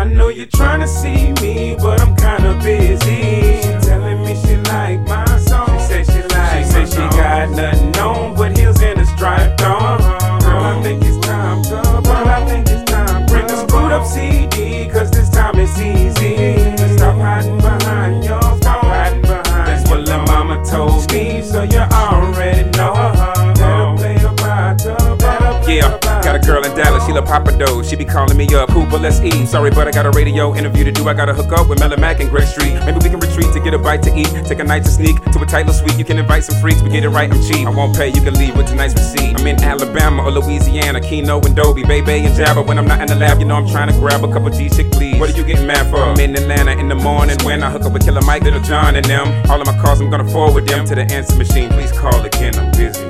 know you're trying to see me, but I'm kinda busy. She telling me she like my song. She said she got nothing on but heels and a striped on. Girl, I think it's time to bring a screwed up CD, cause this time it's easy. Stop hiding behind your phone. That's what lil' mama told me, so you already know. Yeah, got a girl in Dallas, she love Papa Doe. She be calling me up, Hooper, let's eat. Sorry, but I got a radio interview to do. I gotta hook up with Melon Mac and Grace Street. Maybe we can retreat to get a bite to eat. Take a night to sneak to a tight little suite. You can invite some freaks, we get it right, I'm cheap. I won't pay, you can leave with tonight's receipt. I'm in Alabama or Louisiana, Keno and Dobie, Bebe and Jabba. When I'm not in the lab, you know I'm trying to grab a couple G's, chick please. What are you getting mad for? I'm in Atlanta in the morning when I hook up with Killer Mike, Little John and them. All of my calls, I'm gonna forward them to the answer machine. Please call again, I'm busy.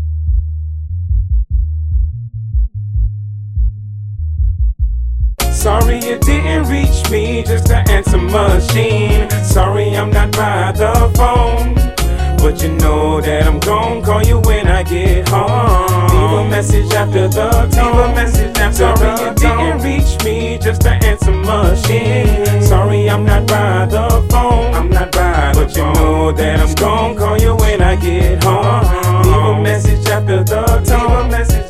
Sorry you didn't reach me, just an answer machine. Sorry I'm not by the phone, but you know that I'm gon' call you when I get home. Leave a message after the tone. Sorry you didn't reach me, just an answer machine. Sorry I'm not by the phone, but you know that I'm gon' call you when I get home. Leave a message after the tone.